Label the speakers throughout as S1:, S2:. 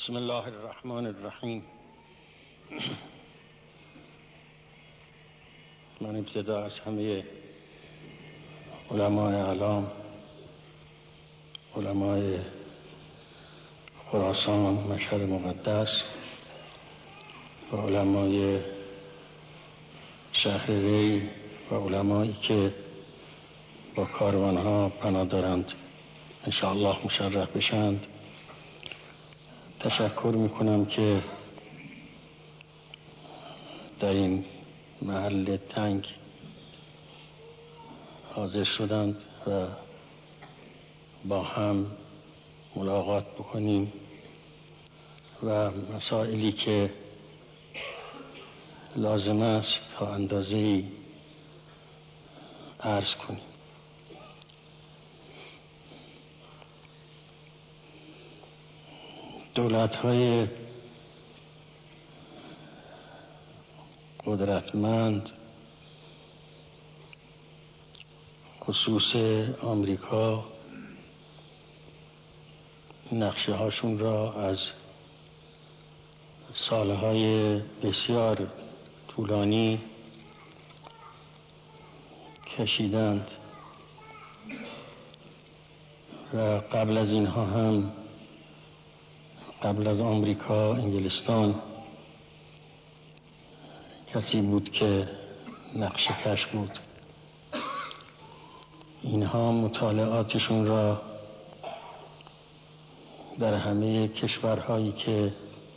S1: بسم الله الرحمن الرحیم. من ابتدا از همه علمای اعلام، علمای خراسان، مشهد مقدس و علمای شهر ری و علمایی که با کاروانها پناه دارند انشاءالله مشرف بشند تشکر میکنم که در این محل تنگ حاضر شدند و با هم ملاقات بکنیم و مسائلی که لازم است تا اندازه‌ای عرض کنیم. دولت‌های قدرتمند خصوص آمریکا نقشه هاشون را از سالهای بسیار طولانی کشیدند و قبل از اینها هم، قبل از آمریکا، انگلستان کسی بود که نقشه کش بود. اینها مطالعاتشون را در همه کشورهایی که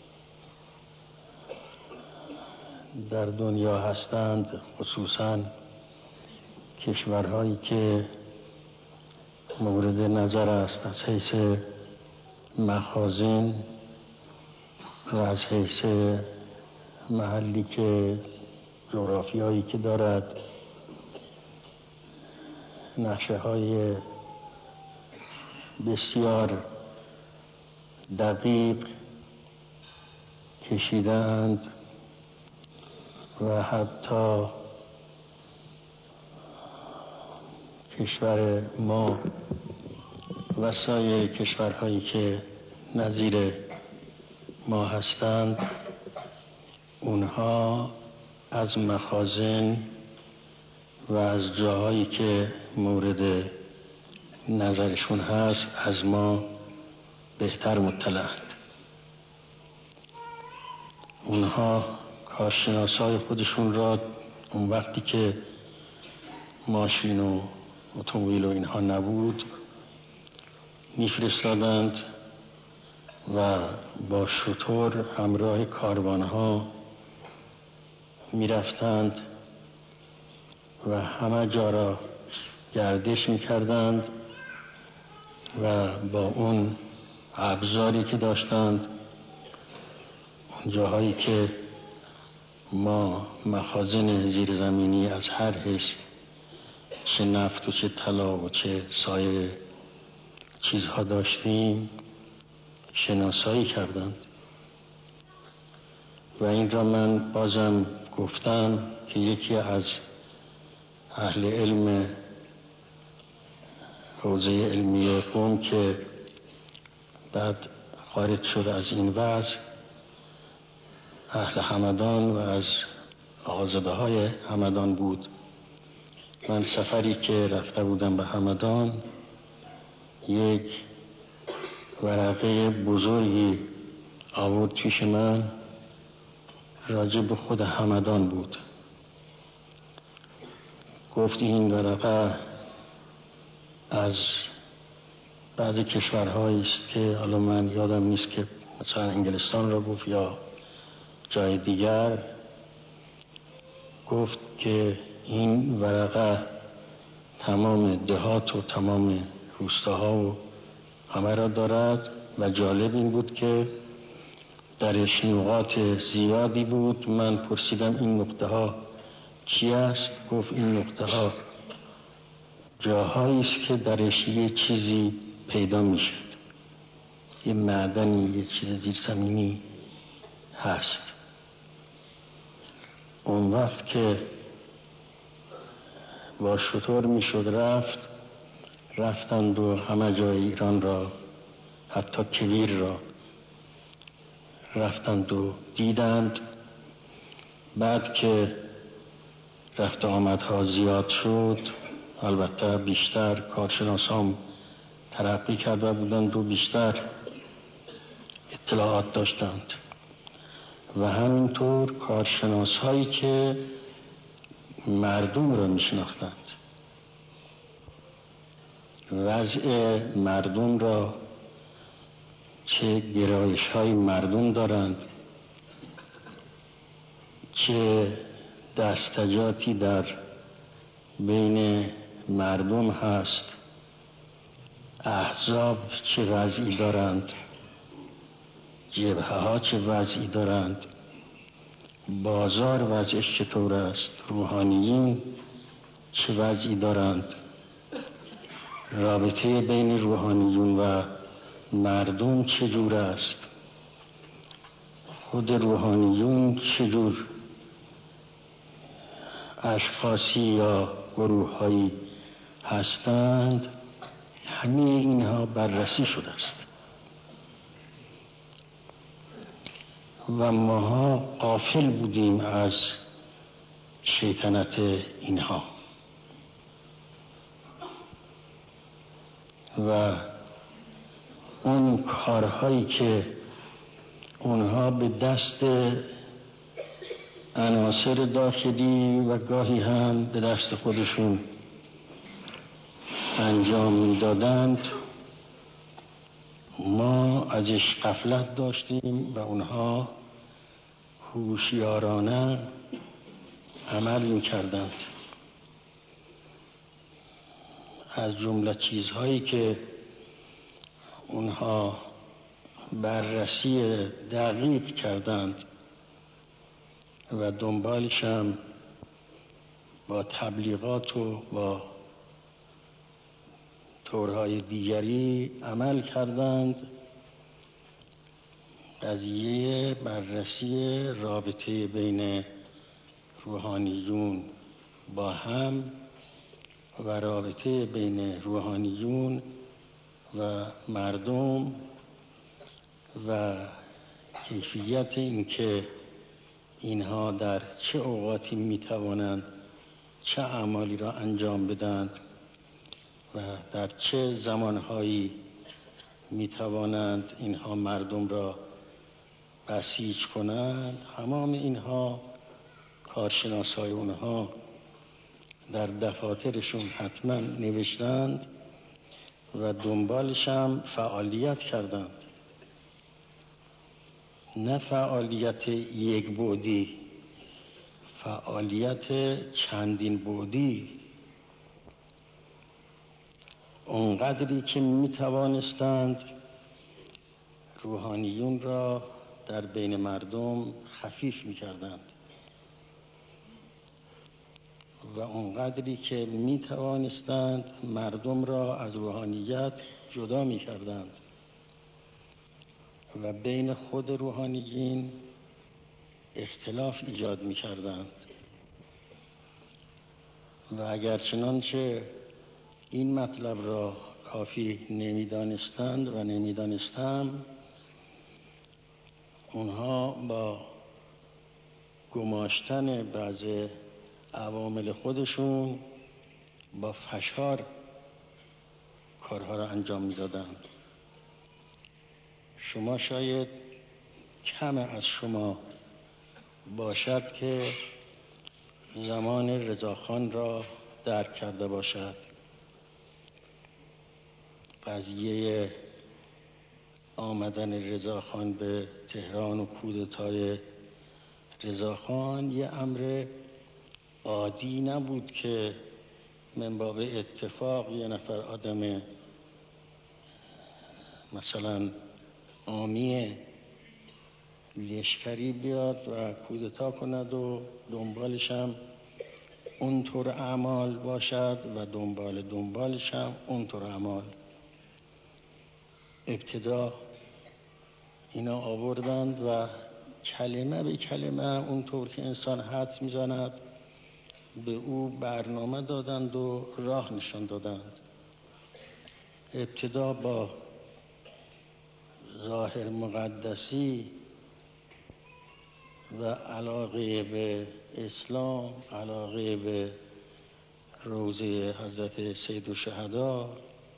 S1: در دنیا هستند، خصوصاً کشورهایی که مورد نظر است از حیث مخازن و از حیث محلی که جغرافیایی که دارد، نقشه های بسیار دقیق کشیدند و حتی کشور ما و سایر کشورهایی که نظیر ما هستند، اونها از مخازن و از جاهایی که مورد نظرشون هست از ما بهتر مطلعند. اونها کارشناسای خودشون را اون وقتی که ماشین و اتومبیل و اینها نبود میفرستادند و با شتر همراه کاروانها میرفتند و همه جا را گردش میکردند و با اون ابزاری که داشتند اون جاهایی که ما مخازن زیرزمینی از هر حیث، چه نفت و چه طلا و چه سایر چیزها داشتیم، شناسایی کردند. و این را من بازم گفتم که یکی از اهل علم حوزه علمی قم که بعد خارج شد از این وضع، اهل همدان و از آزاده های همدان بود. من سفری که رفته بودم به همدان یک ورقه بزرگی آورد پیش من، راجع به خود همدان بود. گفت این ورقه از بعض کشورهایی است که حالا من یادم نیست که مثلا انگلستان را گفت یا جای دیگر، گفت که این ورقه تمام دهات و تمام روستاها و همه را دارد و جالب این بود که درش نقاط زیادی بود. من پرسیدم این نقطه ها چی است؟ گفت این نقطه ها جاهایی است که درش یه چیزی پیدا میشد، یه معدنی، یه چیز زیرزمینی هست. اون وقت که با شتر میشد رفتند و همه جای ایران را، حتی کویر را رفتند و دیدند. بعد که رفت آمدها زیاد شد، البته بیشتر کارشناسان ترقی کرده بودند و بیشتر اطلاعات داشتند و همینطور کارشناس هایی که مردم را میشناختند، وضع مردم را، چه گرایش های مردم دارند، چه دستجاتی در بین مردم هست، احزاب چه وضعی دارند، جبهه ها چه وضعی دارند، بازار وضعش چطور است، روحانیین چه وضعی دارند، رابطه بین روحانیون و مردم چجور است، خود روحانیون چجور اشخاصی یا گروه‌هایی هستند، همه اینها بررسی شده است و ماها غافل بودیم از شیطنت اینها و اون کارهایی که اونها به دست عناصر داخلی و گاهی هم به دست خودشون انجام میدادند، ما ازش غفلت داشتیم و اونها هوشیارانه عمل میکردند. از جمله چیزهایی که اونها بررسی دقیق کردند و دنبالش هم با تبلیغات و با طورهای دیگری عمل کردند، قضیه بررسی رابطه بین روحانیون با هم و رابطه بین روحانیون و مردم و کیفیت اینکه اینها در چه اوقاتی میتوانند چه اعمالی را انجام بدند و در چه زمانهایی میتوانند اینها مردم را بسیج کنند. تمام اینها کارشناسای اونها در دفاترشون حتما نوشتند و دنبالش هم فعالیت کردند، نه فعالیت یک بعدی، فعالیت چندین بعدی، اونقدری که می توانستند روحانیون را در بین مردم خفیف می کردند و اونقدری که می توانستند مردم را از روحانیت جدا می کردند و بین خود روحانیین اختلاف ایجاد می کردند و اگر چنانچه این مطلب را کافی نمیدانستند و نمیدانستم، اونها با گماشتن بعض عوامل خودشون با فشار کارها را انجام میدادند. شما شاید کم از شما باشد که زمان رضاخان را درک کرده باشد. قضیه آمدن رضاخان به تهران و کودتای رضاخان یه امر عادی نبود که من باب اتفاق یه نفر آدم مثلا عامی لشکری بیاد و کودتا کند و دنبالش هم اونطور اعمال باشد و دنبالش هم اونطور اعمال. ابتدا اینا آوردند و کلمه به کلمه اونطور که انسان حدس میزند به او برنامه دادند و راه نشان دادند. ابتدا با ظاهر مقدسی و علاقه به اسلام، علاقه به روضه حضرت سید الشهدا،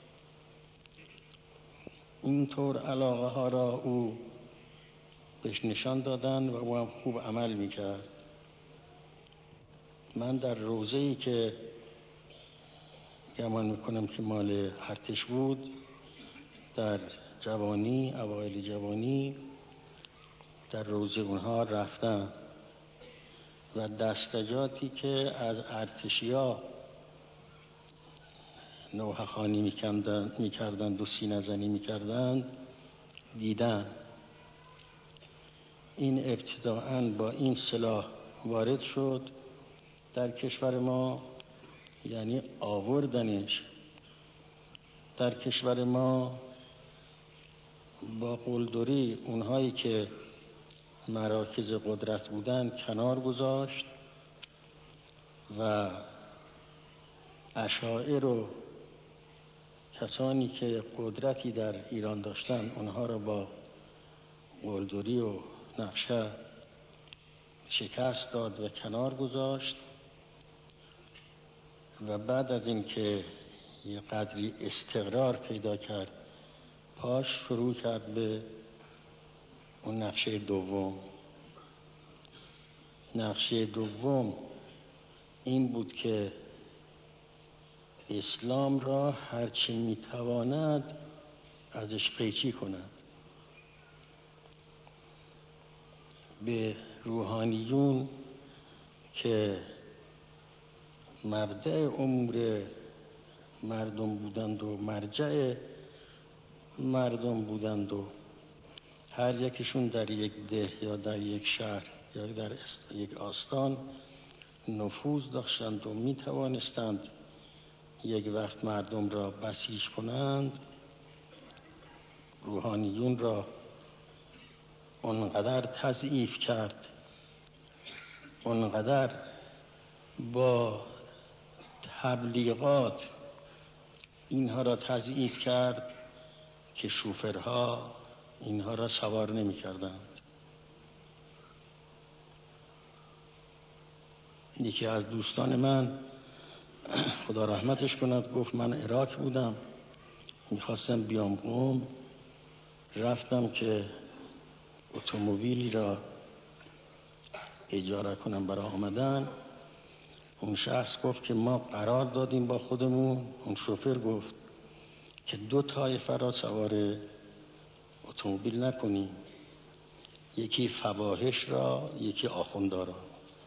S1: اینطور علاقه ها را او بهش نشان دادن و او هم خوب عمل میکرد. من در روضه‌ای که گمان میکنم که مال ارتش بود، در جوانی، اوایل جوانی در روضه اونها رفتم و دستجاتی که از ارتشیا نوحه خوانی میکردند و سینه زنی میکردند دیدم. این ابتداءً با این سلاح وارد شد در کشور ما، یعنی آوردنش در کشور ما با قلدری اونهایی که مراکز قدرت بودن کنار گذاشت و اشاعر و کسانی که قدرتی در ایران داشتن اونها را با قلدری و نقشه شکست داد و کنار گذاشت و بعد از اینکه یه قدری استقرار پیدا کرد پاش شروع کرد به اون نقشه دوم. نقشه دوم این بود که اسلام را هرچی میتواند ازش قیچی کند. به روحانیون که مبدأ امور مردم بودند و مرجع مردم بودند و هر یکشون در یک ده یا در یک شهر یا در یک آستان نفوذ داشتند و می توانستند یک وقت مردم را بسیج کنند، روحانیون را اونقدر تضعیف کرد، اونقدر با تبلیغات اینها را تضعیف کرد که شوفرها اینها را سوار نمی کردند. یکی از دوستان من خدا رحمتش کند گفت من عراق بودم، میخواستم بیام قم، رفتم که اتومبیلی را اجاره کنم برای آمدن. اون شخص گفت که ما قرار دادیم با خودمون، اون شوفر گفت که 2 طایفه را سوار اتومبیل نکنیم، یکی فواحش را، یکی آخوندا را.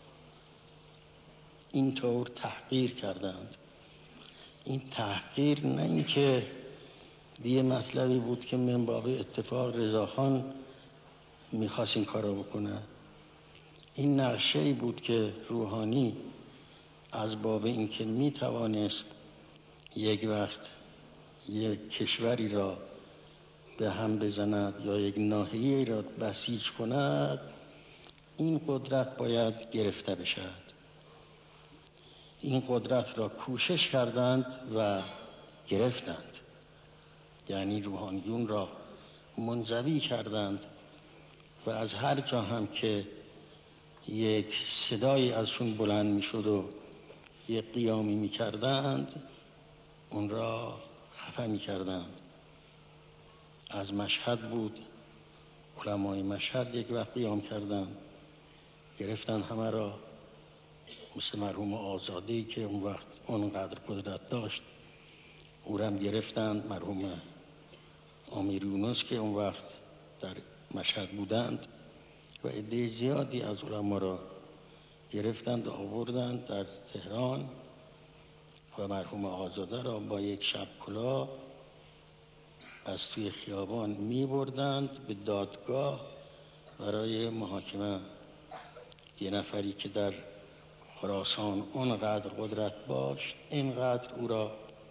S1: اینطور تحقیر کردند. این تحقیر نه اینکه دیگه مطلبی بود که من باب اتفاق رضاخان میخواست این کارو بکنه. این نقشه‌ای بود که روحانی از باب اینکه میتوانست یک وقت یک کشوری را به هم بزند یا یک ناحیه‌ای را بسیج کند، این قدرت باید گرفته بشد. این قدرت را کوشش کردند و گرفتند، یعنی روحانیون را منزوی کردند و از هر جا هم که یک صدایی ازشون بلند می شد و یک قیامی می کردند اون را خفه می کردند. از مشهد بود، علمای مشهد یک وقت قیام کردند، گرفتند همه را، مثل مرحوم آزادی که اون وقت اونقدر قدرت داشت او را هم گرفتند، مرحوم امیر یونس که اون وقت در مشهد بودند و عده زیادی از علما را گرفتند و آوردند در تهران و مرحوم آزاده را با یک شب کلاه از توی خیابان می بردند به دادگاه برای محاکمه. یه نفری که در خراسان اونقدر قدرت داشت اینقدر او را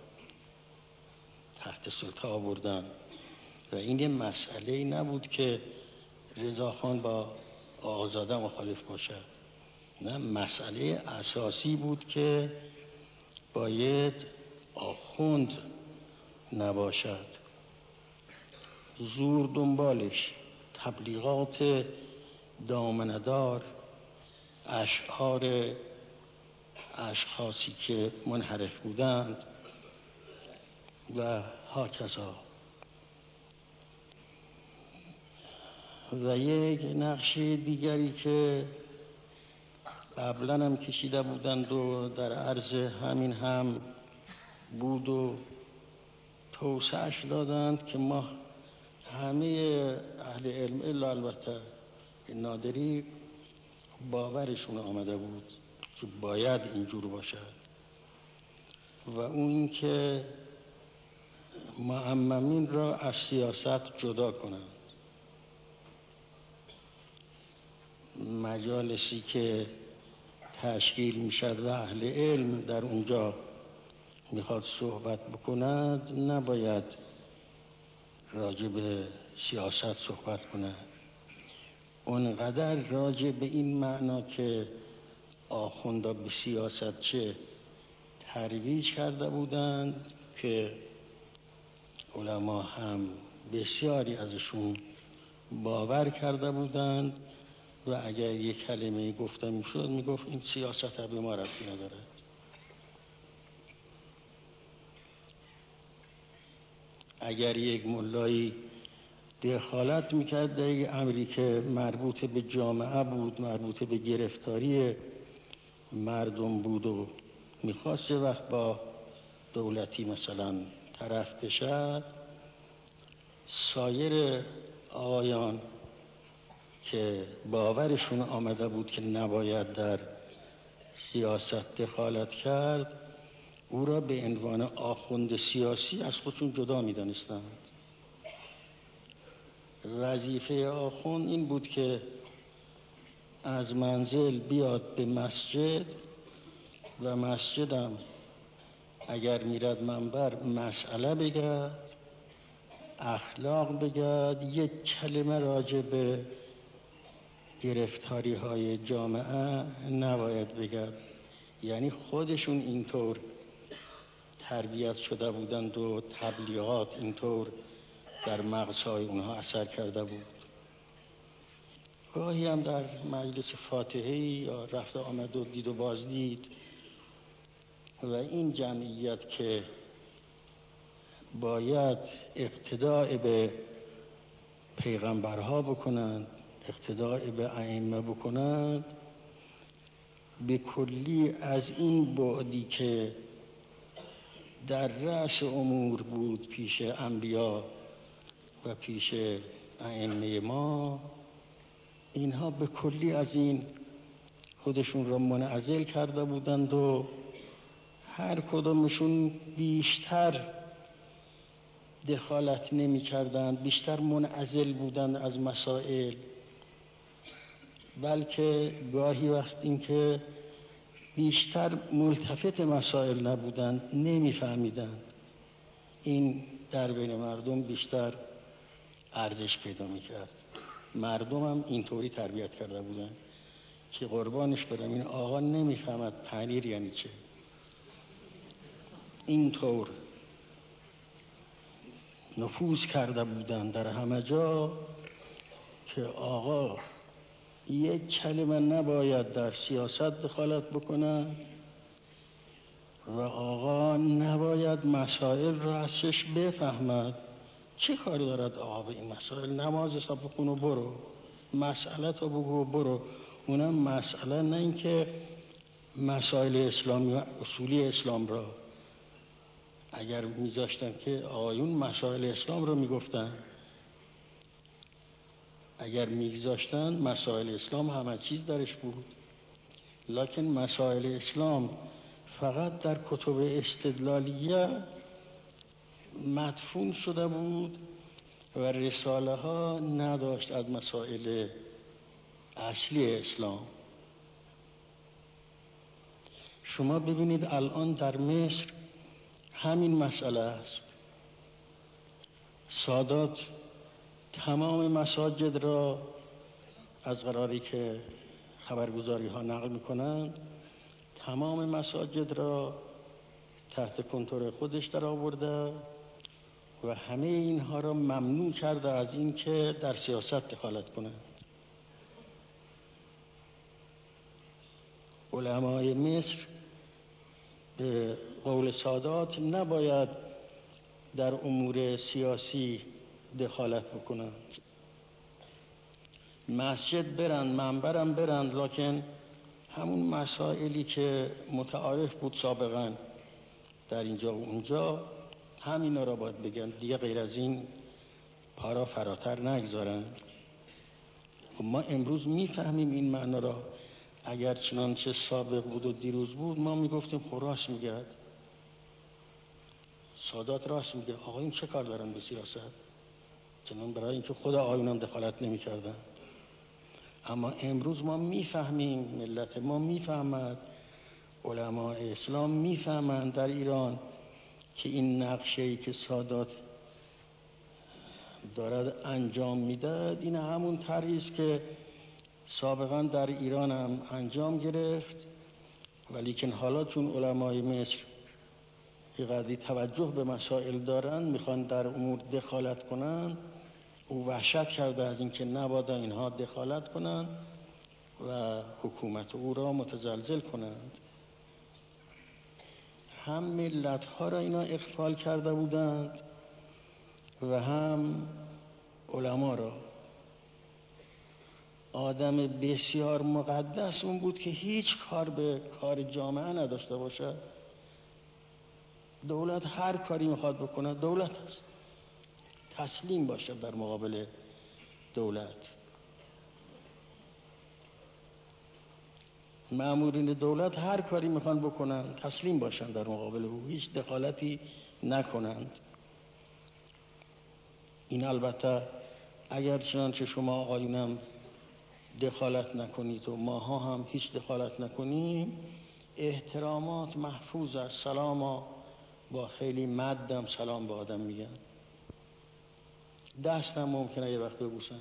S1: تحت سلطه آوردند و این یه مسئله نبود که رضاخان با آزاده مخالف باشد، نه، مسئله اساسی بود که باید آخوند نباشد، زور دنبالش، تبلیغات دامنه‌دار اشعار اشخاصی که منحرف بودند و هاکذا. و یک نقش دیگری که قبلا هم کشیده بودند و در عرض همین هم بود و توسعه‌اش دادند که ما همه اهل علم الا البته نادری باورشون آمده بود که باید اینجور باشد و اون این که معممین را از سیاست جدا کنند. مجالسی که تشکیل میشد و اهل علم در اونجا میخواد صحبت بکند نباید راجع به سیاست صحبت کند، اونقدر راجع به این معنا که آخوندا به سیاست چه ترویج کرده بودند که علما هم بسیاری ازشون باور کرده بودند و اگر یک کلمه گفته میشد میگفت این سیاست به ما ربطی نداره. اگر یک ملایی دخالت میکرد در یک امری که مربوط به جامعه بود، مربوط به گرفتاری مردم بود و میخواست یه وقت با دولتی مثلا طرف بشد، سایر آقایان که باورشون آمده بود که نباید در سیاست دخالت کرد او را به عنوان آخوند سیاسی از خودشون جدا می‌دانستند. وظیفه آخوند این بود که از منزل بیاد به مسجد و مسجدم اگر میرد منبر مسئله بگد، اخلاق بگد، یک کلمه راجع به گرفتاری های جامعه نباید بگد. یعنی خودشون اینطور تربیت شده بودند و تبلیغات اینطور در مغزهای اونها اثر کرده بود. گاهی هم در مجلس فاتحه‌ای یا رفت آمد و دید و بازدید و این جمعیت که باید اقتداء به پیغمبرها بکنند، اقتداء به ائمه بکنند، به کلی از این بعدی که در رأس امور بود پیش انبیا و پیش ائمه ما، اینها به کلی از این خودشون را منعزل کرده بودند و هر کدامشون بیشتر دخالت نمی کردند، بیشتر منعزل بودند از مسائل، بلکه گاهی وقت این که بیشتر ملتفت مسائل نبودند، نمی فهمیدند. این در بین مردم بیشتر ارزش پیدا می کرد. مردم هم اینطوری تربیت کرده بودند که قربانش برم این آقا نمی فهمد پنیر یعنی چه. اینطور نفوذ کرده بودند در همه جا که آقا یک کلمه نباید در سیاست دخالت بکنه و آقا نباید مسائل را ازش بفهمد. چه کار دارد آقا به این مسائل؟ نماز حساب بکن و برو، مسئله تا بگو و برو. اونم مسئله نه این که مسائل اسلامی و اصولی اسلام را اگر میذاشتن که آقایون مسائل اسلام را میگفتن، اگر میگذاشتن مسائل اسلام همه چیز درش بود، لکن مسائل اسلام فقط در کتب استدلالیه مدفون شده بود و رساله ها نداشت از مسائل اصلی اسلام. شما ببینید الان در مصر همین مسئله است. سادات تمام مساجد را از قراری که خبرگزاری ها نقل میکنند تمام مساجد را تحت کنترل خودش در آورده و همه اینها را ممنوع کرده از این که در سیاست دخالت کنند. علمای مصر به قول سادات نباید در امور سیاسی دخالت بکنند. مسجد برند، منبرم برند، لکن همون مسائلی که متعارف بود سابقا در اینجا و اونجا همینا را باید بگن، دیگه غیر از این پارا فراتر نگذارند. ما امروز میفهمیم این معنا را. اگر چنانچه سابق بود و دیروز بود ما میگفتیم خب راست میگه، سادات راست میگه، آقایون چه کار دارن به سیاست؟ چنان برای اینکه خود آقایون دخالت نمیکردن. اما امروز ما میفهمیم، ملت ما میفهمد، علماء اسلام میفهمند در ایران که این نقشه‌ای که سادات دارد انجام میداد این همون طرحی است که سابقا در ایران هم انجام گرفت، ولیکن حالا چون علمای مصر یه قدری توجه به مسائل دارن، میخوان در امور دخالت کنن، او وحشت کرده از اینکه نبادا اینها دخالت کنن و حکومت او را متزلزل کنند. هم ملت ها را اینا اغفال کرده بودند و هم علما را. آدم بسیار مقدس اون بود که هیچ کار به کار جامعه نداشته باشد. دولت هر کاری میخواد بکنه دولت هست، تسلیم باشد در مقابل دولت. مامورین دولت هر کاری میخوان بکنن تسلیم باشن در مقابل او، هیچ دخالتی نکنند. این البته اگر چنانچه شما آقایونم دخالت نکنید و ماها هم هیچ دخالت نکنیم، احترامات محفوظ است. سلاما با خیلی مدم سلام به آدم میگن، دستم ممکنه یه وقت ببوسن،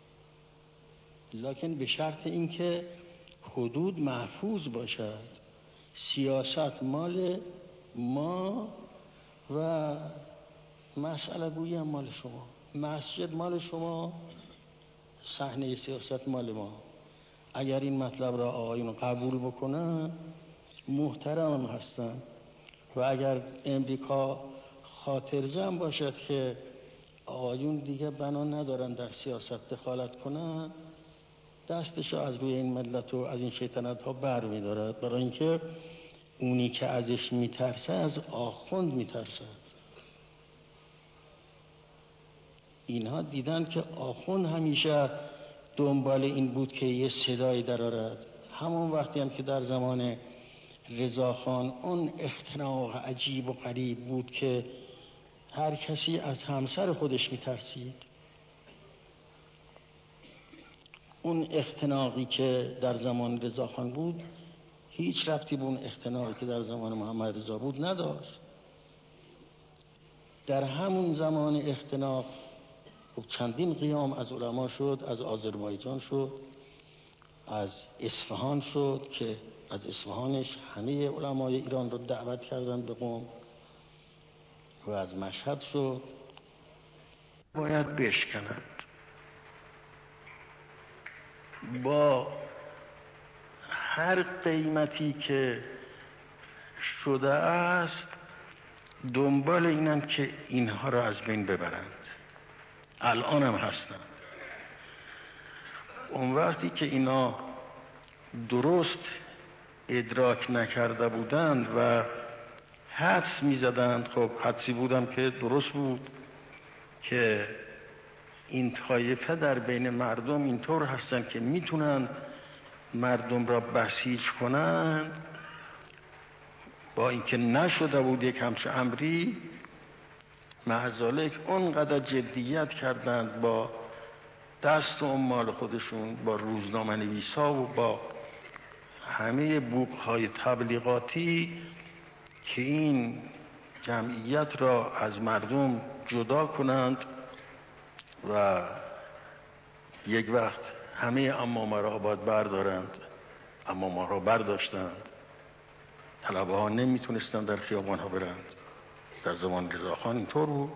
S1: لکن به شرط اینکه حدود محفوظ باشد. سیاست مال ما و مسئله گویی هم مال شما، مسجد مال شما، صحنه سیاست مال ما. اگر این مطلب را آقایون قبول بکنن محترم هستن و اگر امریکا خاطر جمع باشد که آقایون دیگه بنا ندارن در سیاست دخالت کنن، دستش از روی این ملت و از این شیطنت ها بر می دارد، برای اینکه اونی که ازش میترسه از آخوند میترسه. اینها دیدن که آخوند همیشه دنبال این بود که یه صدایی درآورد. همون وقتی هم که در زمان رضاخان اون اختناق عجیب و غریب بود که هر کسی از همسر خودش میترسید، اون اختناقی که در زمان رضاخان بود هیچ ربطی به اون اختناقی که در زمان محمد رضا بود نداشت. در همون زمان اختناق چندین قیام از علما شد، از آذربایجان شد، از اصفهان شد که از اصفهانش همه علمای ایران رو دعوت کردن به قم، و از مشهد شد. باید بشکنند با هر قیمتی که شده است، دنبال اینن که اینها را از بین ببرند. الان هم هستند. اون وقتی که اینا درست ادراک نکرده بودند و حدس می زدند، خب حدسی بودم که درست بود که این طایفه در بین مردم اینطور هستن که میتونن مردم را بسیج کنند، با اینکه نشده بود یک همچه امری، معذالک اونقدر جدیت کردند با دست و مال خودشون، با روزنامه نویسا و با همه بوقهای تبلیغاتی که این جمعیت را از مردم جدا کنند و یک وقت همه عمامه را باید بردارند. عمامه را برداشتند، طلبه ها نمیتونستند در خیابان ها برند. در زمان رضاخان اینطور بود.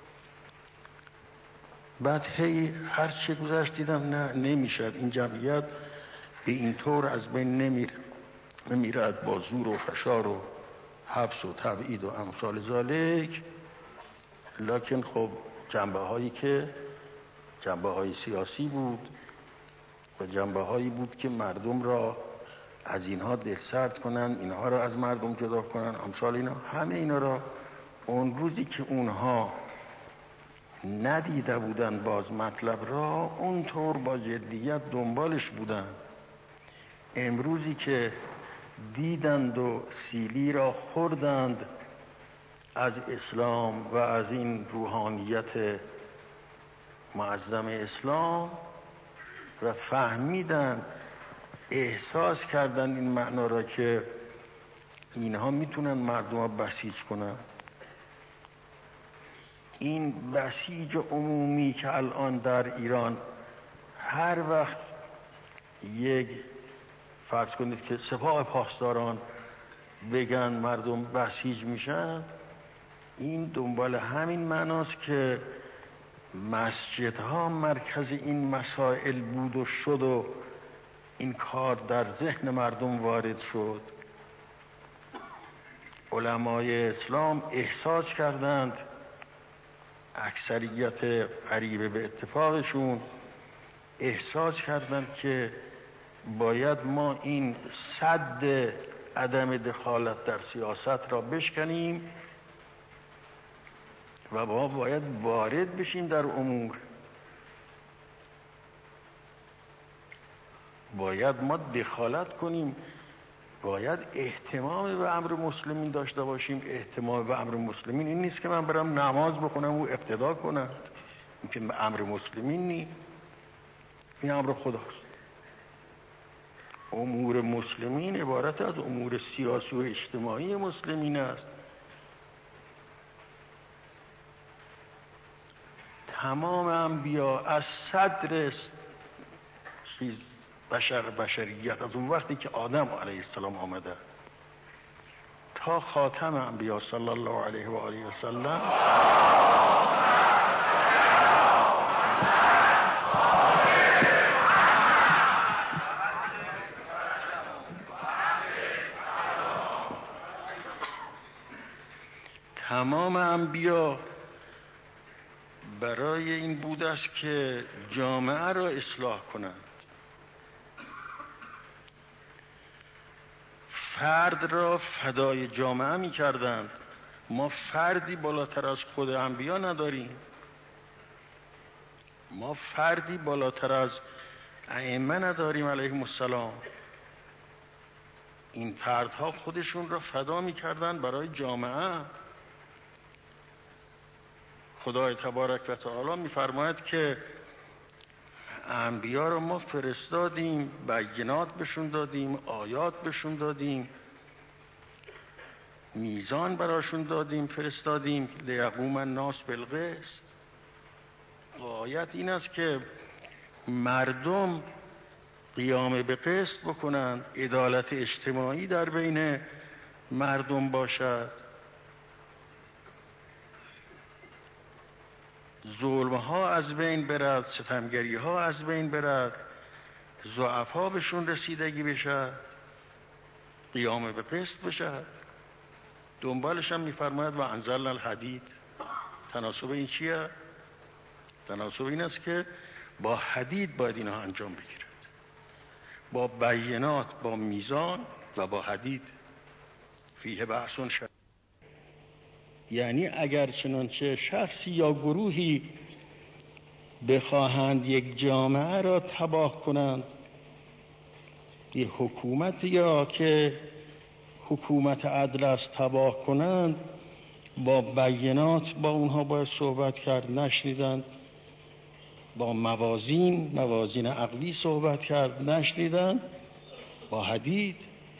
S1: بعد هی هر چه گذشت دیدم نه، نمیشد، این جمعیت به این طور از بین نمیره. میرد با زور و فشار و حبس و تبعید و امثال ذالک. لکن خب جنبه هایی که جنبه های سیاسی بود و جنبه هایی بود که مردم را از اینها دلسرد کنن، اینها را از مردم جدا کنن، امثال اینا، همه اینا را اون روزی که اونها ندیده بودن باز مطلب را اونطور با جدیت دنبالش بودن. امروزی که دیدند و سیلی را خوردند از اسلام و از این روحانیت معظم اسلام و فهمیدن، احساس کردن این معنا را که اینها میتونن مردم را بسیج کنن. این بسیج عمومی که الان در ایران هر وقت یک فرض کنید که سپاه پاسداران بگن مردم بسیج میشن، این دنبال همین معناست که مسجدها مرکز این مسائل بود و شد و این کار در ذهن مردم وارد شد. علمای اسلام احساس کردند، اکثریت قریب به اتفاقشون احساس کردند که باید ما این سد عدم دخالت در سیاست را بشکنیم و ما باید وارد بشیم در امور. باید ما دخالت کنیم، باید اهتمام به امر مسلمین داشته باشیم. اهتمام به امر مسلمین این نیست که من برم نماز بخونم و اقتدا کنم، این که امر مسلمین نیست، این امر خداست. امور مسلمین عبارت از امور سیاسی و اجتماعی مسلمین است. تمام انبیا از صدر بشریت، از اون وقتی که آدم علیه السلام آمده تا خاتم انبیا صلی الله علیه و آله و سلم، تمام انبیا برای این بود است که جامعه را اصلاح کنند، فرد را فدای جامعه می کردند. ما فردی بالاتر از خود انبیا نداریم، ما فردی بالاتر از ائمه نداریم علیهم السلام. این فردها خودشون را فدا می کردند برای جامعه. خدای تبارک و تعالی می فرماید که انبیا رو ما فرستادیم، بینات بهشون دادیم، آیات بهشون دادیم، میزان براشون دادیم، فرستادیم لیقوم الناس بالقسط. آیت این است که مردم قیام به قسط بکنند، عدالت اجتماعی در بین مردم باشد، ظلم ها از بین برد، ستمگری ها از بین برد، ضعفا بهشون رسیدگی بشد، قیام به قسط بشد. دنبالش هم میفرماید و انزلنا الحدید. تناسب این چیه؟ تناسب این است که با حدید باید اینها انجام بگیرد، با بینات، با میزان و با حدید. فیه بحث شد. یعنی اگر چنانچه شخصی یا گروهی بخواهند یک جامعه را تباه کنند، یک حکومت یا که حکومت عدل است تباه کنند، با بینات با اونها باید صحبت کرد، نشنیدند. با موازین عقلی صحبت کرد، نشنیدند. با حدید.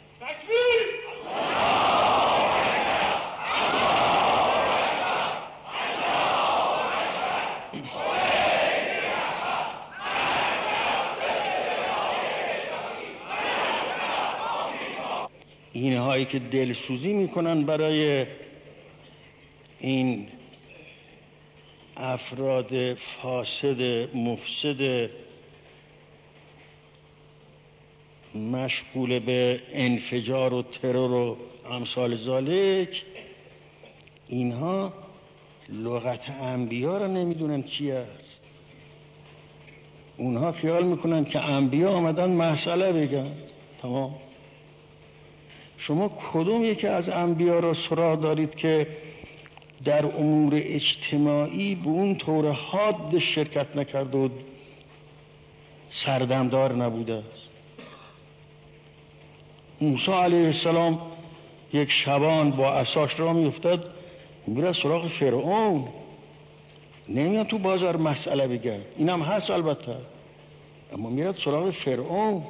S1: اینهایی که دلسوزی میکنن برای این افراد فاسد مفسد مشغول به انفجار و ترور و امثال ذالک، اینها لغت انبیا را نمیدونن چی است. اونها خیال میکنن که انبیا آمدن مسئله بگن. تمام. شما کدوم یکی از انبیا را سراغ دارید که در امور اجتماعی به اون طور حاد شرکت نکرد و سردمدار نبوده است؟ موسی علیه السلام یک شبان با عصاش را میافتاد میره سراغ فرعون، نمیاد تو بازار مسئله بگرد، اینم هست البته، اما میاد سراغ فرعون.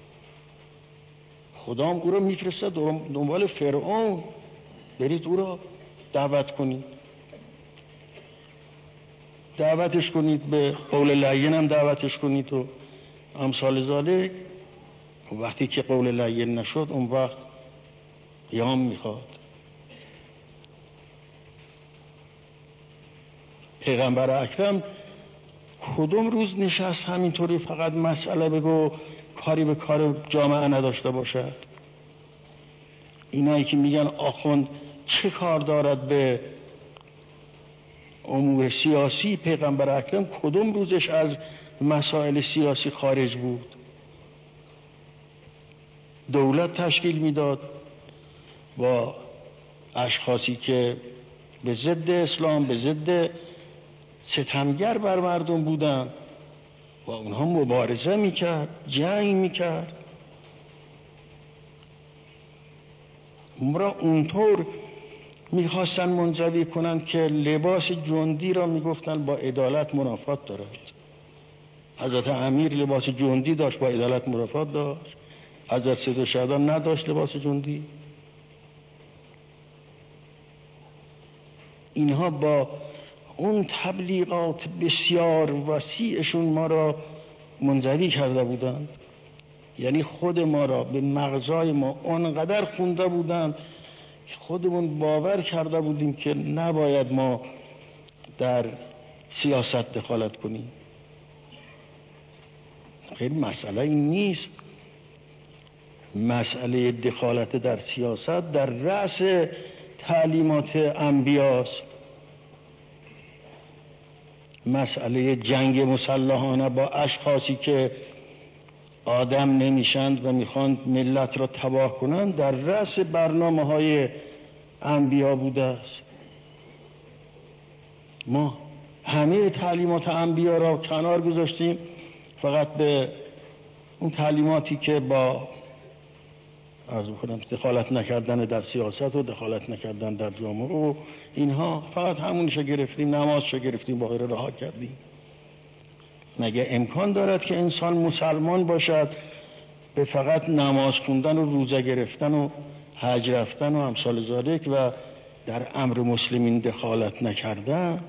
S1: خدا هم او را میفرسته دنبال فرعون، برید او را دعوت کنید، دعوتش کنید، به قول لین هم دعوتش کنید و امثال ذالک. وقتی که قول لین نشد، اون وقت قیام میخواد. پیغمبر اکرم کدوم روز نشست همینطوری فقط مسئله بگو، کاری به کار جامعه نداشته باشد؟ اینایی که میگن آخوند چه کار دارد به امور سیاسی، پیغمبر اکرم کدوم روزش از مسائل سیاسی خارج بود؟ دولت تشکیل میداد با اشخاصی که به ضد اسلام، به ضد ستمگر بر مردم بودن، با اونها مبارزه میکرد، جنگ میکرد. را اونطور میخواستن منزوی کنن که لباس جندی را میگفتن با عدالت منافات دارد. حضرت امیر لباس جندی داشت، با عدالت منافات داشت. حضرت سیدالشهدا نداشت لباس جندی. اینها با اون تبلیغات بسیار وسیعشون ما را منزوی کرده بودند. یعنی خود ما را به مغزای ما اونقدر خونده بودند که خودمون باور کرده بودیم که نباید ما در سیاست دخالت کنیم. خیلی مسئله این نیست. مسئله دخالت در سیاست در رأس تعلیمات انبیاست. مسئله جنگ مسلحانه با اشخاصی که آدم نمیشند و میخواند ملت را تباه کنند در رأس برنامه‌های انبیا بوده است. ما همه تعلیمات انبیا را کنار گذاشتیم، فقط به اون تعلیماتی که با دخالت نکردن در سیاست و دخالت نکردن در جامعه و اینها، فقط همونشو گرفتیم، نمازشو گرفتیم، باقی رو رها کردیم. مگه امکان دارد که انسان مسلمان باشد به فقط نماز خوندن و روزه گرفتن و حج رفتن و امثال ذالک و در امر مسلمین دخالت نکردن؟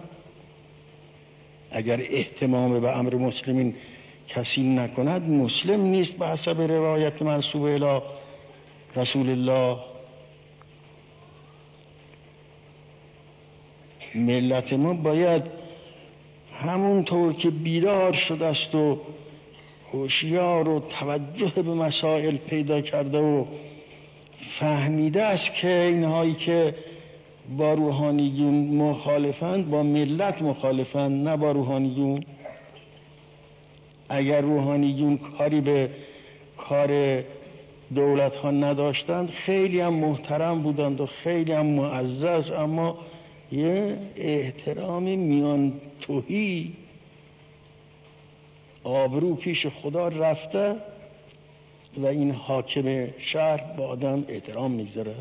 S1: اگر اهتمام به امر مسلمین کسی نکند مسلم نیست به حسب روایت منسوب الی رسول الله. ملت ما باید همونطور که بیدار شده است و هوشیار و توجه به مسائل پیدا کرده و فهمیده است که اینهایی که با روحانیون مخالفند با ملت مخالفند، نه با روحانیون. اگر روحانیون کاری به کار دولت ها نداشتند خیلی هم محترم بودند و خیلی هم معزز، اما یه احترام میان توهی، آبرو پیش خدا رفته و این حاکم شهر با آدم احترام میگذاره.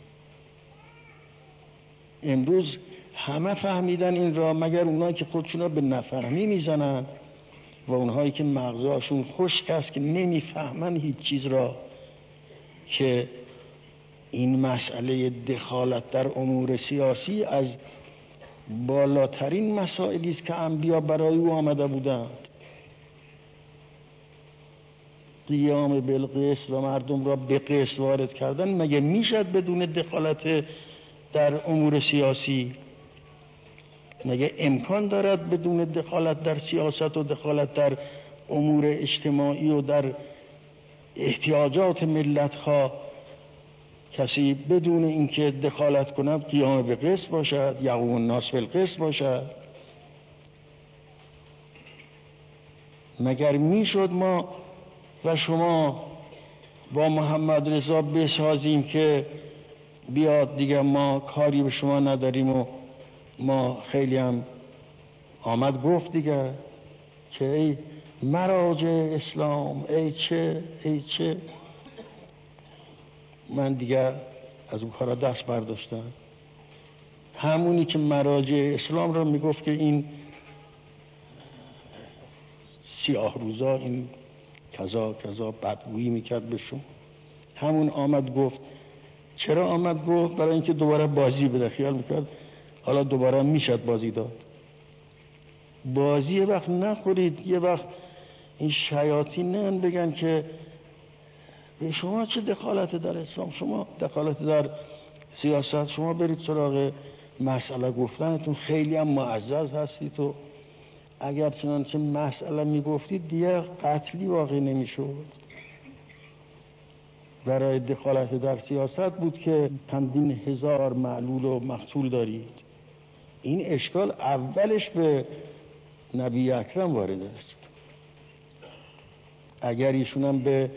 S1: امروز همه فهمیدن این را، مگر اونایی که خودشون را به نفهمی میزنن و اونهایی که مغزاشون خشک است که نمیفهمن هیچ چیز را، که این مسئله دخالت در امور سیاسی از بالاترین مسائلی است که انبیا برای او آمده بودند. قیام بالقسط و مردم را به قسط وارد کردن مگه میشد بدون دخالت در امور سیاسی؟ مگه امکان دارد بدون دخالت در سیاست و دخالت در امور اجتماعی و در احتیاجات ملت ها کسی بدون اینکه دخالت کند قیام به قسط باشد، یقوم الناس بالقسط باشد. مگر میشد ما و شما با محمد رضا بسازیم که بیاد دیگه ما کاری به شما نداریم و ما خیلی هم آمد گفت دیگه که ای مراجع اسلام ای چه من دیگه از اون کارا دست برداشتم. همونی که مراجع اسلام را میگفت که این سیاه روزا این کذا بدگویی میکرد بهشون، همون آمد گفت. چرا آمد گفت؟ برای اینکه دوباره بازی بده. خیال میکرد حالا دوباره میشد بازی داد. بازی یه وقت نخورید، یه وقت این شیاطین نه بگن که به شما چه دخالت در اسلام، شما دخالت در سیاست، شما برید سراغ مسئله گفتنتون، خیلی هم معزز هستید و اگر چنانچه مسئله میگفتید دیگه قتلی واقع نمیشد. برای دخالت در سیاست بود که چندین هزار معلول و مقتول دارید. این اشکال اولش به نبی اکرم وارد است. اگر ایشون هم به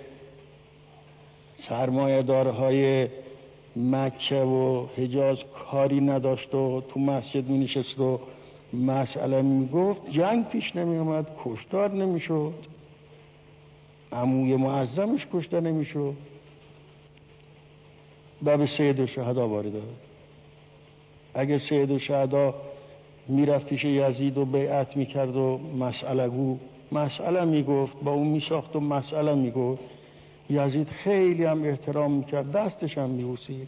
S1: سرمایه‌دارهای مکه و حجاز کاری نداشت و تو مسجد می نشست و مسئله می گفت، جنگ پیش نمی آمد، کشتار نمی شد، عموی معظمش کشته نمی شد و به سید الشهدا وارد است. اگر سید الشهدا می رفت پیش یزید و بیعت می کرد و مسئله می گفت، با اون می ساخت و مسئله می گفت، یزید خیلی هم احترام می کرد، دستش هم می بوسید.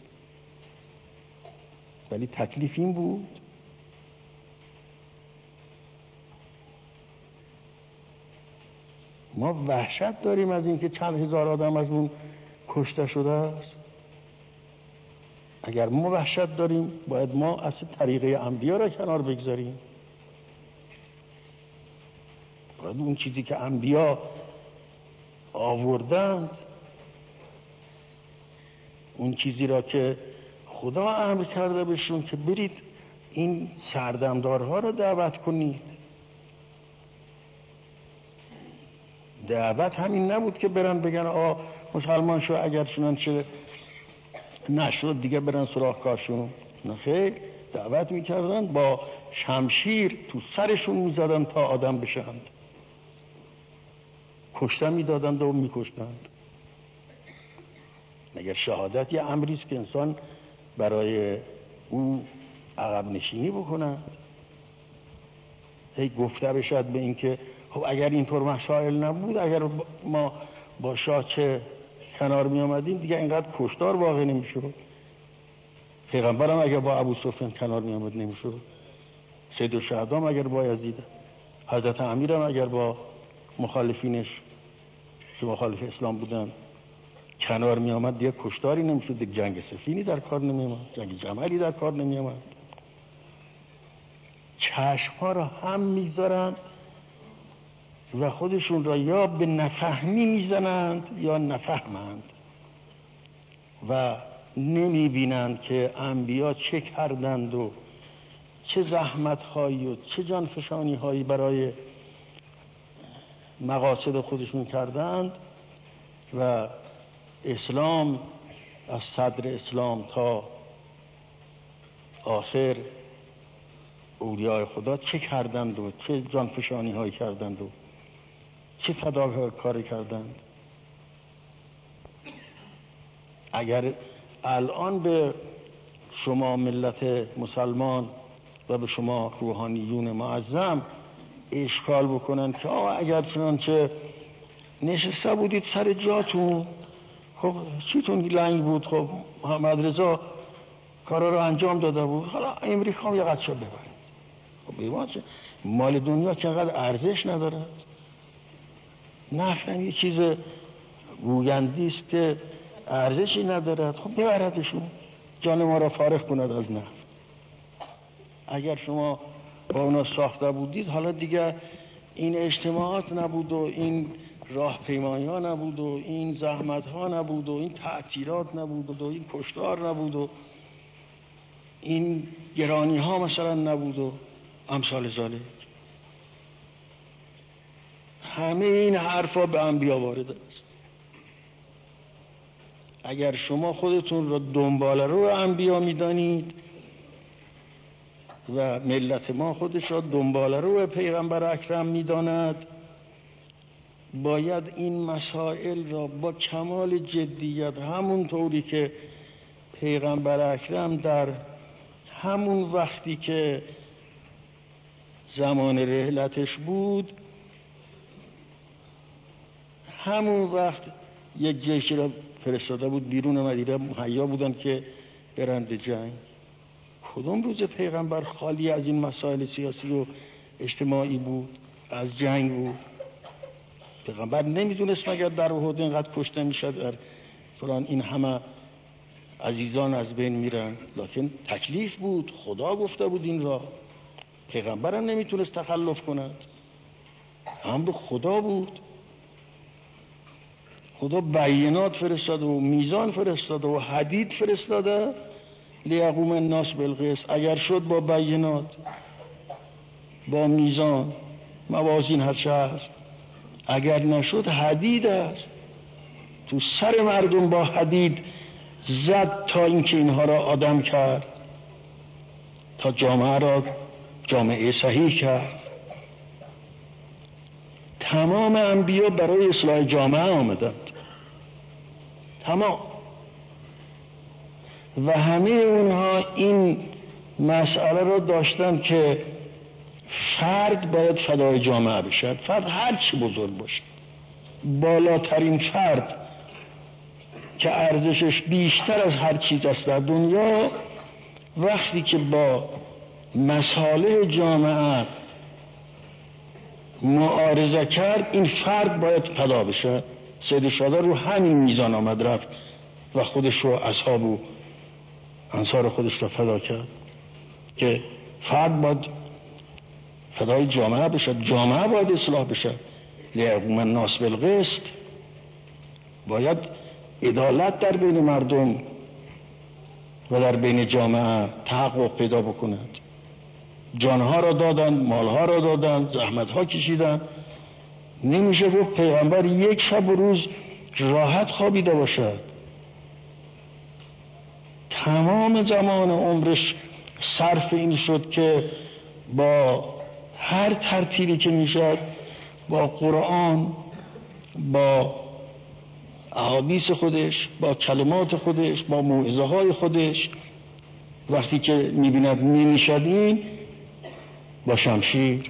S1: ولی تکلیف این بود. ما وحشت داریم از اینکه چند هزار آدم از اون کشته شده است. اگر ما وحشت داریم باید ما از طریقه انبیا را کنار بگذاریم. باید اون چیزی که انبیا آوردند، اون چیزی را که خدا امر کرده بهشون که برید این سردمدارها را دعوت کنید. دعوت همین نبود که برن بگن مسلمان شو، اگر چنانچه نشد دیگه برن سراغ کارشون. نه خیر، دعوت میکردن، با شمشیر تو سرشون میزدن تا آدم بشند، کشته میدادند و میکشتند. مگر شهادت یه امریست که انسان برای او عقب نشینی بکنه؟ هی گفته بشد به این که خب اگر اینطور مسائل نبود، اگر ما با شاه چه کنار می آمدیم دیگه اینقدر کشتار واقع نمیشد. پیغمبرم اگر با ابو سفیان کنار می آمد نمیشد. سید الشهدا اگر با یزید، حضرت امیرم اگر با مخالفینش که مخالف اسلام بودن کنار می آمد دیگه کشتاری نمیشد، دیگه جنگ سفینی در کار نمی آمد، جنگ جملی در کار نمی آمد. چشم‌ها را هم میذارند و خودشون را یا به نفهمی میزنند یا نفهمند و نمیبینند که انبیا چه کردند و چه زحمت‌هایی و چه جانفشانی‌هایی برای مقاصد خودشون کردند و اسلام از صدر اسلام تا آخر اولیاء خدا چه کردند و چه جانفشانی‌هایی کردند و چه فداکاری کردند. اگر الان به شما ملت مسلمان و به شما روحانیون معظم اشکال بکنن که اگر چنانچه نشسته بودید سر جاتون، خب چیتون لنگ بود، خب محمد رضا کارا رو انجام داده بود، حالا امریکا هم یه قدر ببرید. خب بیوان چه مال دنیا چقدر ارزش نداره؟ نفتن یه چیز گویندی است که ارزشی ندارد، خب ببردشون، جان ما را فارغ کند از نفت. اگر شما با اونا ساخته بودید حالا دیگه این اجتماعات نبود و این راهپیمایی ها نبود و این زحمت ها نبود و این تعطیلات نبود و این کشتار نبود و این گرانی ها مثلا نبود و امثال ذالک. همه این حرفا به انبیا وارد است. اگر شما خودتون را دنباله رو انبیا میدانید و ملت ما خودش را دنباله رو پیغمبر اکرم میداند، باید این مسائل را با کمال جدیت، همون طوری که پیغمبر اکرم در همون وقتی که زمان رحلتش بود، همون وقت یک جیشی را فرستاده بود بیرون مدینه، مهیا بودن که برند جنگ. کدوم روز پیغمبر خالی از این مسائل سیاسی و اجتماعی بود، از جنگ بود؟ پیغمبر نمیدونست مگر در احد اینقدر کشته میشد، در فلان این همه عزیزان از بین میرن؟ لکن تکلیف بود، خدا گفته بود این را، پیغمبر هم نمیتونست تخلف کند، امر خدا بود. خدا بینات فرستاده و میزان فرستاده و حدید فرستاده لیقوم الناس بالقسط. اگر شد با بینات، با میزان، موازین هر چه هست. اگر نشد حدید است، تو سر مردم با حدید زد تا اینکه اینها را آدم کرد، تا جامعه را جامعه صحیح کرد. تمام انبیا برای اصلاح جامعه آمدند، تمام، و همه اونها این مسئله را داشتن که فرد باید فدای جامعه بشد. فرد هر چی بزرگ باشه، بالاترین فرد که ارزشش بیشتر از هر چیز است در دنیا، وقتی که با مصالح جامعه معارضه کرد، این فرد باید فدا بشه. سید شهدا رو همین میزان آمد رفت و خودش رو، اصحاب و انصار خودش رو فدا کرد که فرد باید فدای جامعه بشه، جامعه باید اصلاح بشه. لیقوم الناس بالقسط، باید عدالت در بین مردم و در بین جامعه تحقق پیدا بکند. جانها را دادن، مالها را دادن، زحمتها کشیدن. نمیشه گفت پیغمبر یک شب و روز راحت خوابیده باشد. تمام زمان عمرش صرف این شد که با هر ترتیبی که میشد، با قرآن، با احادیث خودش، با کلمات خودش، با موعظه های خودش، وقتی که میبیند نمیشد این، با شمشیر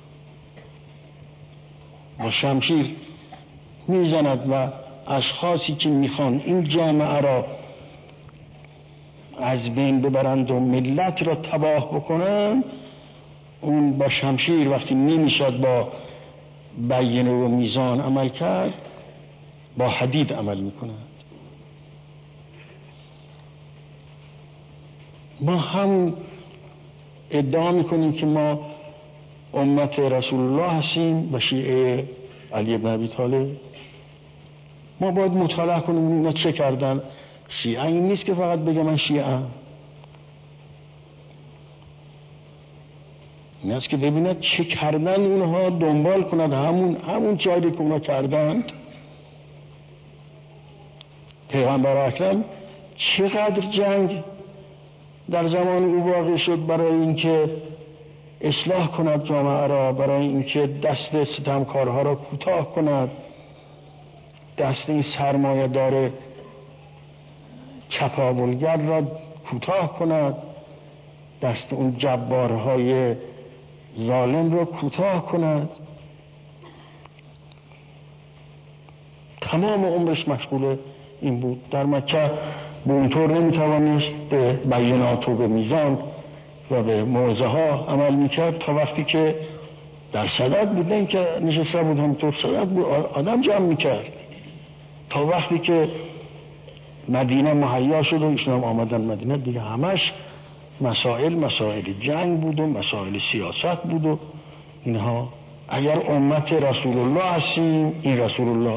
S1: میزند و اشخاصی که میخوان این جامعه را از بین ببرند و ملت را تباه بکنند، اون با شمشیر وقتی نمیشد با بینه و میزان عمل کرد، با حدید عمل میکنند. ما هم ادعا میکنیم که ما امت رسول الله هستیم و شیعه علی بن ابی طالب. ما باید مطالعه کنیم اینا چه کردن. شیعه این نیست که فقط بگه من شیعه ام، این است که ببیند چه کردن اونها، دنبال کند همون جایی که اونها کردند. پیغمبر اکرم چقدر جنگ در زمان او واقع شد برای اینکه اصلاح کند جامعه را، برای اینکه دست ستمکارها را کوتاه کند، دست این سرمایه دار چپاولگر را کوتاه کند، دست اون جبارهای ظالم را کوتاه کند. تمام عمرش مشغول این بود. در مکه به اونطور نمیتوانست به بینات و به میزان و به موعظه ها عمل میکرد تا وقتی که در صدد بودن که نشسته بود همطور صدد بود آدم جمع میکرد، تا وقتی که مدینه مهیا شد و ایشون هم آمدن مدینه، دیگه همش مسائل جنگ بود و مسائل سیاست بود و اینها اگر امت رسول الله هستیم این رسول الله،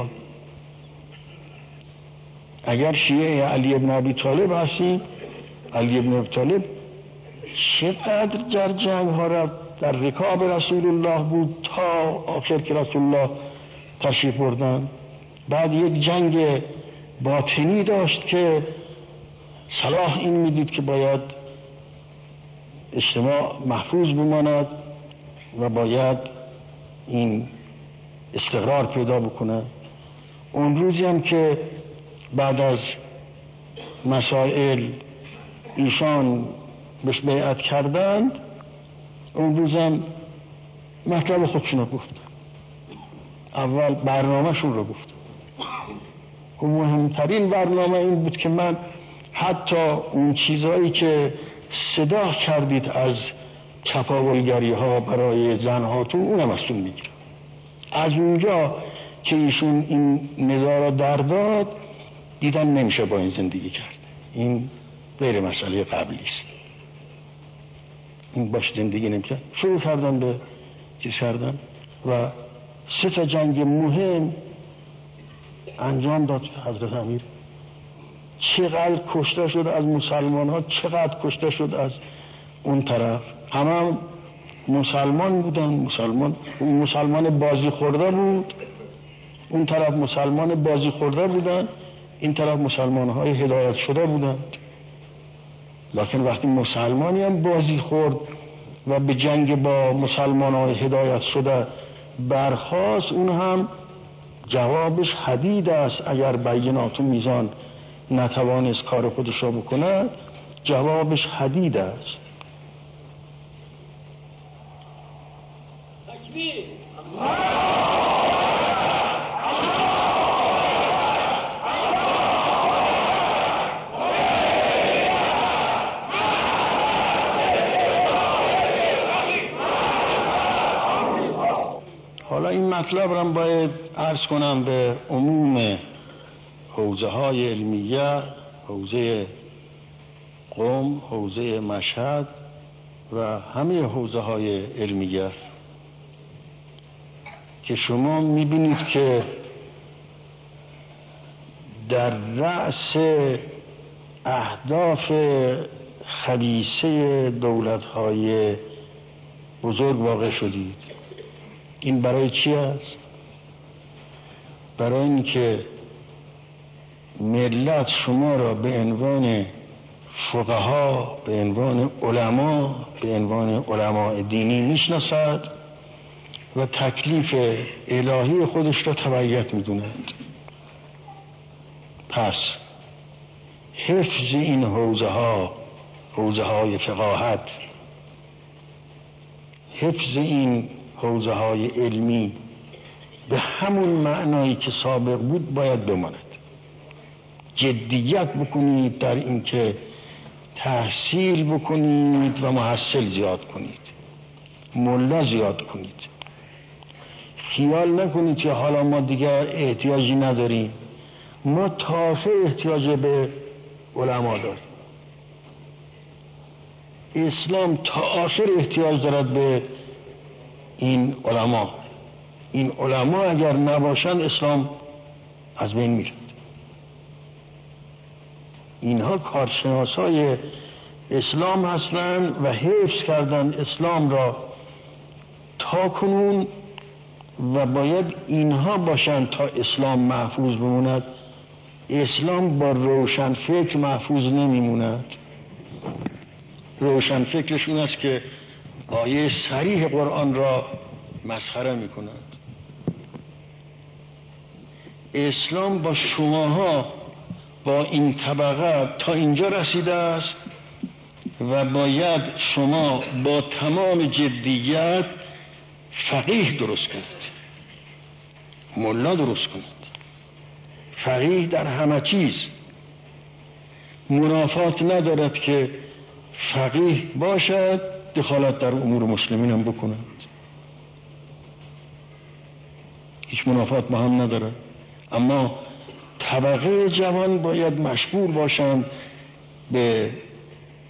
S1: اگر شیعه علی ابن ابی طالب هستیم علی ابن ابی طالب چقدر در جنگ ها را در رکاب رسول الله بود تا آخر که رسول الله تشریف بردن. بعد یک جنگ باطنی داشت که صلاح این میدید که باید اجتماع محفوظ بماند و باید این استقرار پیدا بکنه. اون روزی هم که بعد از مسائل ایشان بهش بیعت کردند، اون روزم مطلب خودشون رو گفت، اول برنامهشون رو گفت. مهمترین برنامه این بود که من حتی اون چیزهایی که صدا کردید از چپاولگری ها برای زنهاتون اونم ازتون میگیرم. از اونجا که ایشون این نزاع را در داد دیدن نمیشه با این زندگی کرد، این غیر مسئله قبلی است، این باش زندگی نمیشه. شروع کردن به چیز کردن و 3 جنگ مهم انجام داد حضرت امیر. چقدر کشته شد از مسلمان ها، چقدر کشته شد از اون طرف. همه مسلمان بودن، اون مسلمان بازی خورده بود، اون طرف مسلمان بازی خورده بودن، این طرف مسلمان های هدایت شده بودن. لکن وقتی مسلمانی هم بازی خورد و به جنگ با مسلمان های هدایت شده برخاست، اون هم جوابش حدید است. اگر بینات و میزان نتوانست کار خودش را بکنه جوابش حدید است. حالا این مطلب را باید عرض کنم به عموم حوزه های علمیه، حوزه قم، حوزه مشهد و همه حوزه های علمیه، که شما میبینید که در رأس اهداف خبیثه دولت‌های بزرگ واقع شدید. این برای چی است؟ برای اینکه ملت شما را به عنوان فقها، به عنوان علما، به عنوان علماء دینی میشناسد و تکلیف الهی خودش را تبعیت میدوند. پس حفظ این حوزه های فقاهت، حفظ این حوزه های علمی به همون معنایی که سابق بود باید بماند. جدیت بکنید در این که تحصیل بکنید و محصل زیاد کنید، ملا زیاد کنید. خیال نکنید که حالا ما دیگر احتیاجی نداریم. ما تا آخر احتیاج به علما داریم. اسلام تا آخر احتیاج دارد به این علما. این علما اگر نباشند اسلام از بین میرد. اینها کارشناسای اسلام هستند و حفظ کردن اسلام را تا کنون و باید اینها باشند تا اسلام محفوظ بماند. اسلام با روشن فکر محفوظ نمیموند. روشن فکرشون است که آیه صریح قرآن را مسخره میکنند. اسلام با شماها، با این طبقه تا اینجا رسیده است و باید شما با تمام جدیت فقیه درست کنید، ملا درست کنید. فقیه در همه چیز منافات ندارد که فقیه باشد دخالت در امور مسلمین هم بکند. هیچ منافات با هم ندارد. اما طبقه جوان باید مشغول باشند به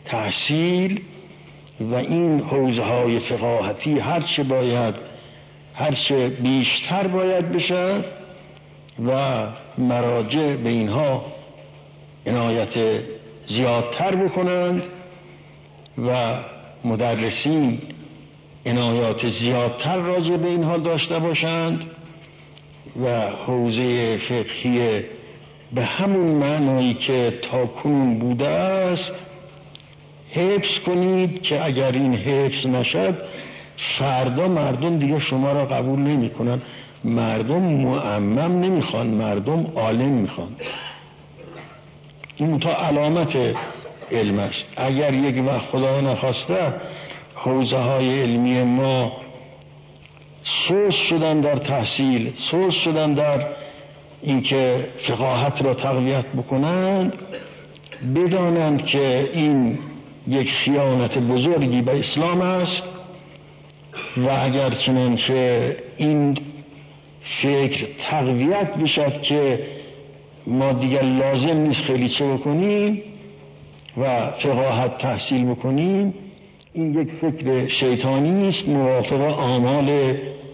S1: تحصیل و این حوزه های فقاهتی هرچه باید هرچه بیشتر باید بشه و مراجع به اینها عنایت زیادتر بکنند و مدرسین عنایات زیادتر راجع به اینها داشته باشند و حوزه فقهی به همون معنایی که تا کنون بوده است حفظ کنید که اگر این حفظ نشد فردا مردم دیگه شما را قبول نمی کنن. مردم معمم نمیخوان، مردم عالم میخوان. این تا علامت علم است. اگر یک وقت خدا نخواسته حوزه های علمی ما سست شدن در تحصیل، سست شدن در اینکه فقاهت را تقویت بکنند، بدانند که این یک خیانت بزرگی به اسلام است و اگر چنانچه این فکر تقویت بشد که ما دیگر لازم نیست خیلی چه بکنیم و فقاهت تحصیل بکنیم، این یک فکر شیطانی است موافق آمال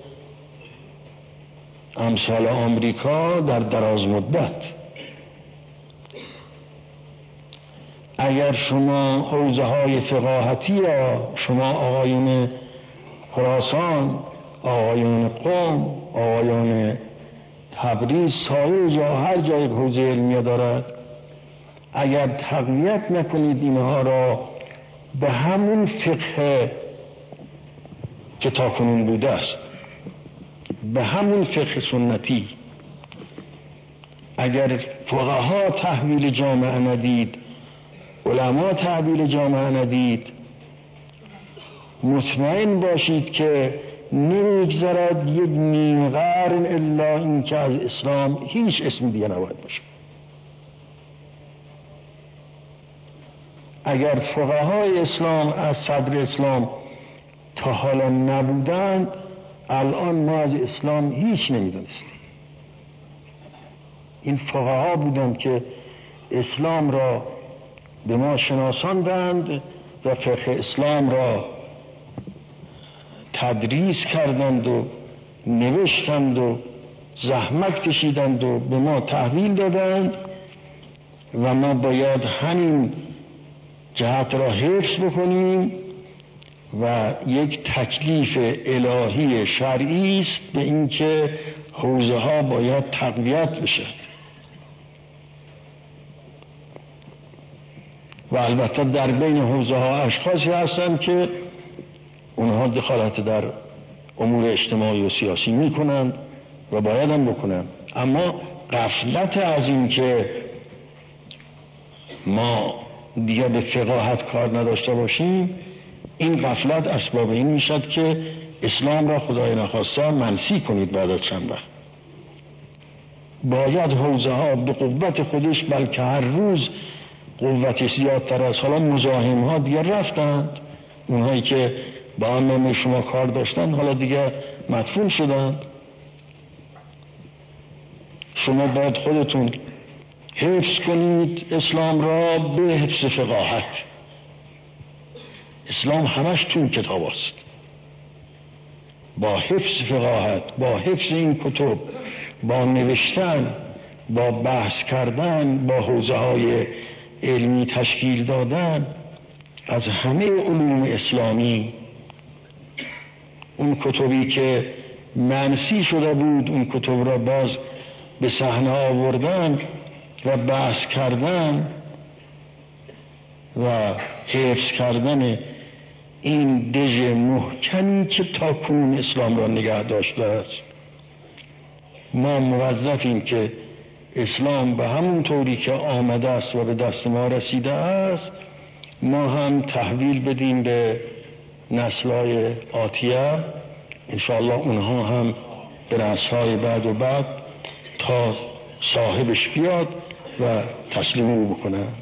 S1: امثال آمریکا در دراز مدت. اگر شما حوزه های فقاهتی را شما آقایون خراسان، آقایون قم، آقایون تبریز، سایر جا هر جای حوزه علمیه دارد، اگر تقویت نکنید اینها را به همون فقه که تاکنون بوده است، به همون فقه سنتی، اگر فقها تحویل جامعه ندید، علما تحویل جامعه ندید، مطمئن باشید که نمیگذرد یک نیم قرن الا این که از اسلام هیچ اسم دیگه نباید باشه. اگر فقهای اسلام از صدر اسلام تا حالا نبودند، الان ما از اسلام هیچ نمیدونستیم. این فقها بودند که اسلام را به ما شناساندند و فقه اسلام را تدریس کردند و نوشتند و زحمت کشیدند و به ما تحویل دادند و ما باید همین جهت را حفظ بکنیم و یک تکلیف الهی شرعی است به اینکه حوزه ها باید تقویت بشه. و البته در بین حوزه ها اشخاصی هستند که اونها دخالت در امور اجتماعی و سیاسی میکنند و باید هم بکنند، اما غفلت از این که ما دیگه به فقاهت کار نداشته باشیم، این غفلت اسباب این میشد که اسلام را خدای نخواسته منسی کنید بعد از چند وقت. باید حوزه ها به قوت خودش، بلکه هر روز قوتش زیادتر از حالا مزاحم ها دیگر رفتند، اونهایی که با هم شما کار داشتن حالا دیگه مدفون شدند. شما باید خودتون حفظ کنید اسلام را به حفظ فقاهت. اسلام همش تو کتاب است. با حفظ فقاهت، با حفظ این کتب، با نوشتن، با بحث کردن، با حوزه های علمی تشکیل دادن از همه علوم اسلامی، اون کتبی که منسی شده بود اون کتب را باز به صحنه آوردن و بحث کردن و حفظ کردن این دژ محکمی که تا کنون اسلام را نگه داشته است. ما موظفیم که اسلام به همون طوری که آمده است و به دست ما رسیده است ما هم تحویل بدیم به نسل‌های آتیه، انشاءالله اونها هم به نسل‌های بعد و بعد تا صاحبش بیاد و تسلیم او بکنند.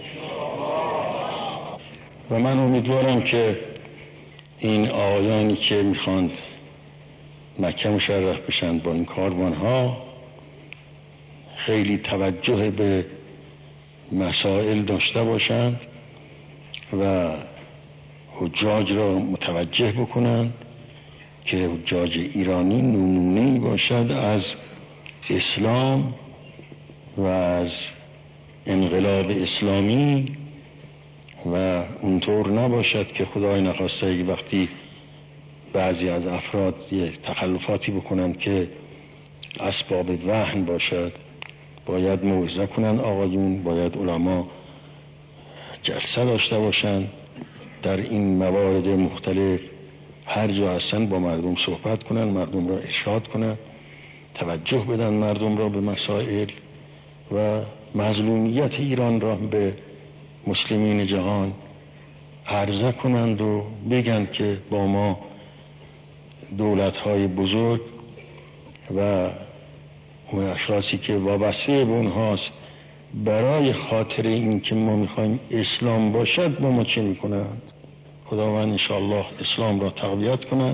S1: و من امیدوارم که این آقایانی که میخواند مکه مشرف بشن با این کاروان ها خیلی توجه به مسائل داشته باشند و حجاج را متوجه بکنند که حجاج ایرانی نمونه‌ای باشد از اسلام و از انقلاب اسلامی و اونطور نباشد که خدای نخواسته وقتی بعضی از افراد یه تخلفاتی بکنند که اسباب وهن باشد. باید موعظه کنن آقایون، باید علما جلسه داشته باشند در این موارد مختلف، هر جا هستن با مردم صحبت کنن، مردم را ارشاد کنن، توجه بدن مردم را به مسائل و مظلومیت ایران را به مسلمین جهان عرضه کنند و بگن که با ما دولت‌های بزرگ و اون اشخاصی که وابسته به اونهاست برای خاطر این که ما میخوایم اسلام باشد با ما چه میکنند. خداوند انشاءالله اسلام را تقویت کند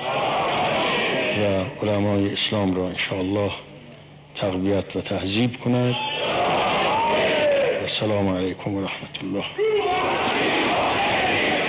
S1: و علمای اسلام را انشاءالله تقویت و تهذیب کند. السلام علیکم و رحمت الله.